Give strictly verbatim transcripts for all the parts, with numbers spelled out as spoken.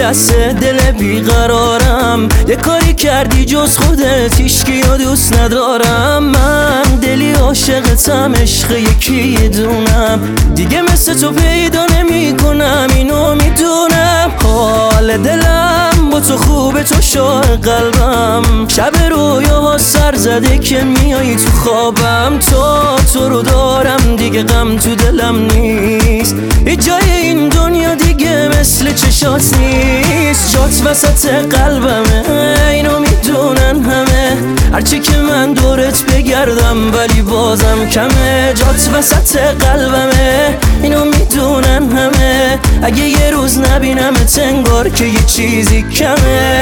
لحظه دل بیقرارم، یه کاری کردی جز خودت هیچکیو دوست ندارم. من دلی عاشقتم، عشق یکی دونم، دیگه مثل تو پیدا نمی کنم، اینو میدونم. حال دلم با تو خوبه، تو شاه قلبم، شب رویاها سر زده که میایی تو خوابم. تا تو رو دارم دیگه غم تو دلم نیست، هیچ جای این دنیا دیگه مثل چشات نیست. جات وسط قلبمه، اینو میدونن همه، هرچی که من دورت بگردم ولی بازم کمه. جات وسط قلبمه، اینو میدونن همه، اگه یه روز نبینمت انگار که یه چیزی کمه.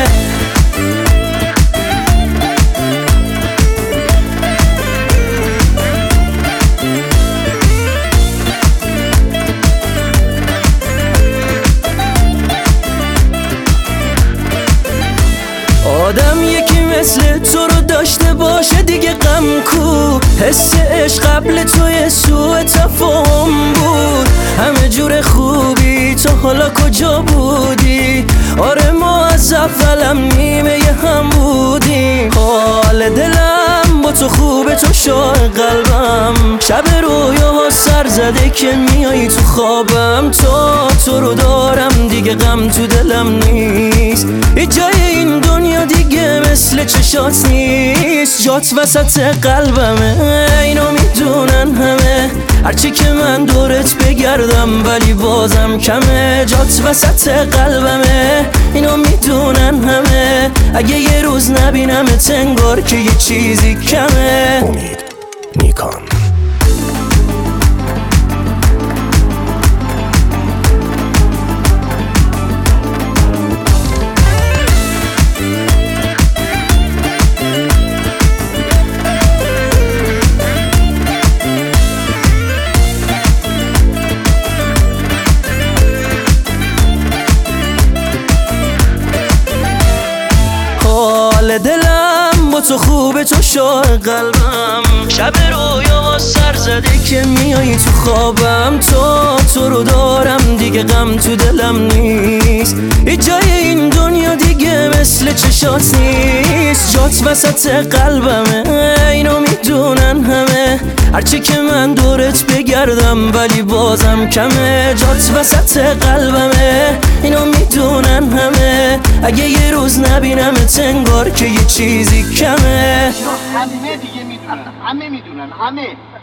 آدم یکی مثل تو رو داشته باشه دیگه غم کو، حس عشق قبل توی سوء تفاهم بود. همه جور خوبی تو حالا کجا بودی؟ آره ما از اولم نیمه هم بودیم. حال دلم با تو خوبه، تو شاه قلبم، شب رویاها سر زده که میایی تو خوابم. تا تو رو دارم دیگه غم تو دلم نیست، هیچ جای این دنیا دیگه مثل چشات نیست. جات وسط قلبمه، اینو میدونن همه، هرچی که من دورت بگردم ولی بازم کمه. جات وسط قلبمه، اینو میدونن همه، اگه یه روز نبینمت انگار که یه چیزی کمه. امید نیکان. حال دلم با تو خوبه، تو شاه قلبم، شب رویا سر زده که میایی تو خوابم. تا تو رو دارم دیگه غم تو دلم نیست، هیچ جای این دنیا دیگه مثل چشات نیست. جات وسط قلبمه، اینو میدونن همه، هرچی که من دورت بگردم ولی بازم کمه. جات وسط قلبمه، اینو میدونن همه، اگه یه روز نبینمت انگار که یه چیزی کمه. همه دیگه میدونن، همه میدونن، همه